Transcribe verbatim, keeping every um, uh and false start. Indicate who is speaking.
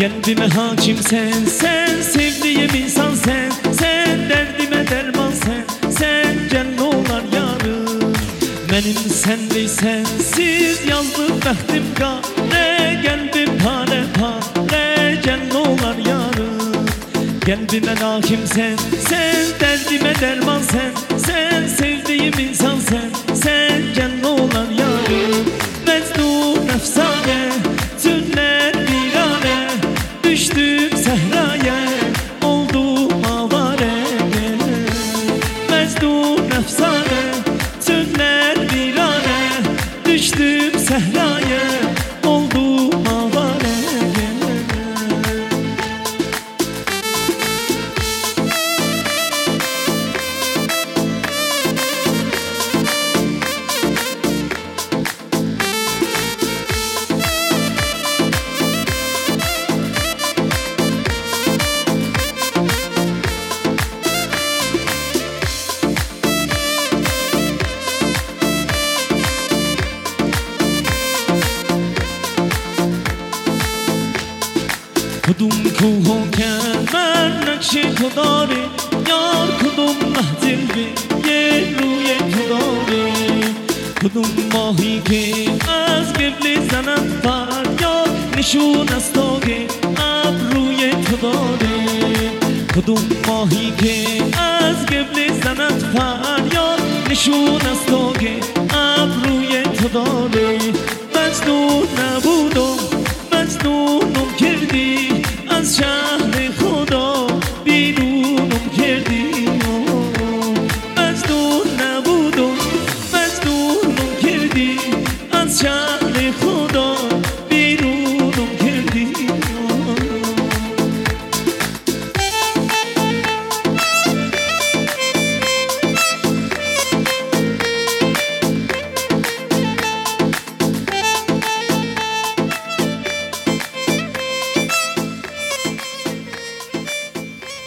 Speaker 1: Kalbime hakim sen, sen sevdiğim insan sen, sen derdime derman sen, sen gel olar yarım. Benim senli sensiz yazdık bəxtim qare, kalbim pare pare gel olar yarım. Kalbime hakim sen, sen derdime derman sen, sen sevdiğim insan sen, sen gel olar yarım. Mecnun efsane, tünler virane, düştüm sehraya, oldum avare. Mecnun efsane, tünler virane, düştüm sehraya, oldum avare. کدوم کوه و کمر نقش تو داره یار، کدوم محجلوه یه روی تو داره. کدوم ماهی که از قبل زند فریاد، نشون از تو که ابروی تو داره. کدوم ماهی که از قبل زند فریاد، نشون از تو که